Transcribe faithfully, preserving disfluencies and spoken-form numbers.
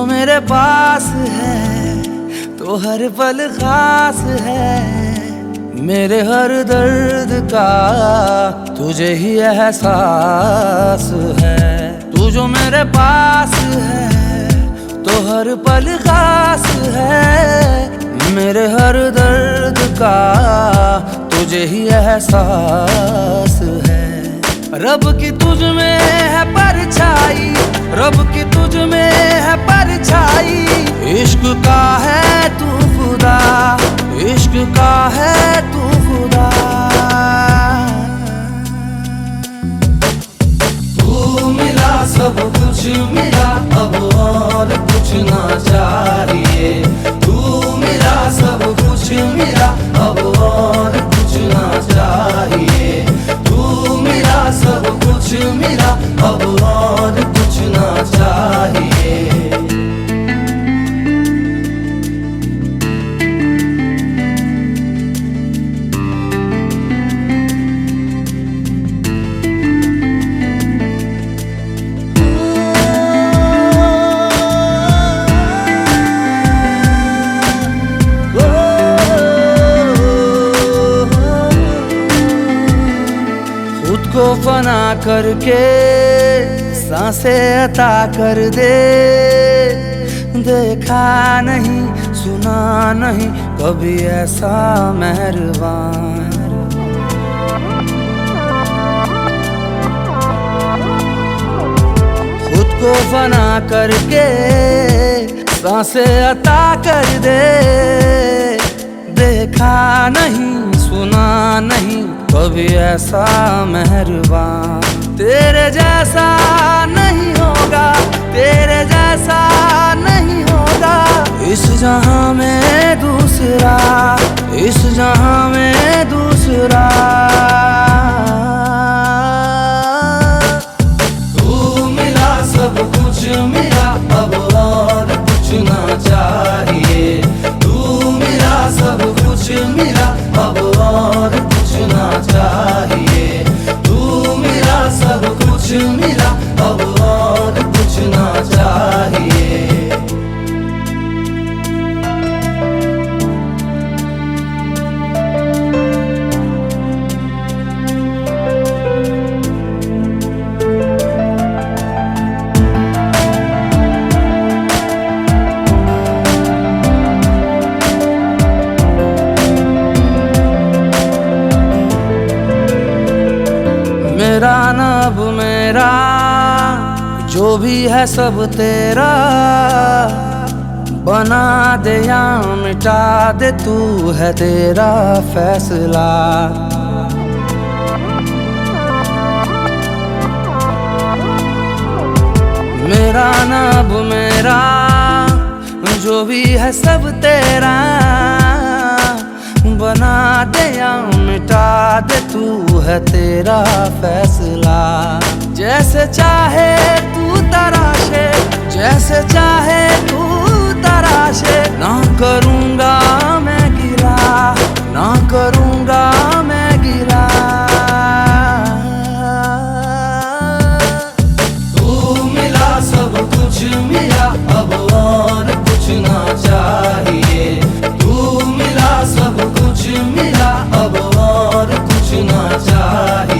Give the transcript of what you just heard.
जो मेरे पास है तो हर पल खास है। मेरे हर दर्द का तुझे ही एहसास है। तू जो मेरे पास है तो हर पल खास है। मेरे हर दर्द का तुझे ही एहसास है। रब की तुझ में है परछाई, रब की तुझ में है परछाई। इश्क का है तू खुदा, इश्क का है तू खुदा। तू मिला सब कुछ मिला, अब और कुछ ना चाहिए। तू मिला सब कुछ मिला, अब और कुछ ना चाहिए। तू मिला सब कुछ मिला, अब और कुछ ना चाहिए। को फना करके सांसें अता कर दे। देखा नहीं सुना नहीं कभी ऐसा मेहरबान। खुद को फना करके सांसें अता कर दे। देखा नहीं सुना नहीं कभी ऐसा मेहरबान। तेरे जैसा नहीं होगा, तेरे जैसा नहीं होगा इस जहां में दूसरा, इस जहां में दूसरा। तू मिला सब कुछ मिला, अब और कुछ ना चाहिए। तू मिला सब कुछ मिला, अब और कुछ ना चाहिए। तू मिला सब कुछ मिला, अब और कुछ ना चाहिए। मेरा ना अब मेरा जो भी है सब तेरा। बना दे या मिटा दे तू है तेरा फैसला। मेरा ना अब मेरा जो भी है सब तेरा। बना दे या मिटा दे तू है तेरा फैसला। जैसे चाहे तू तराशे, जैसे चाहे तू तराशे। ना करूँगा मैं गिला, ना करूँगा मैं गिला। तू मिला सब कुछ मिला, अब और कुछ ना चाहिए। तू मिला सब कुछ मिला, अब और कुछ ना चाहिए।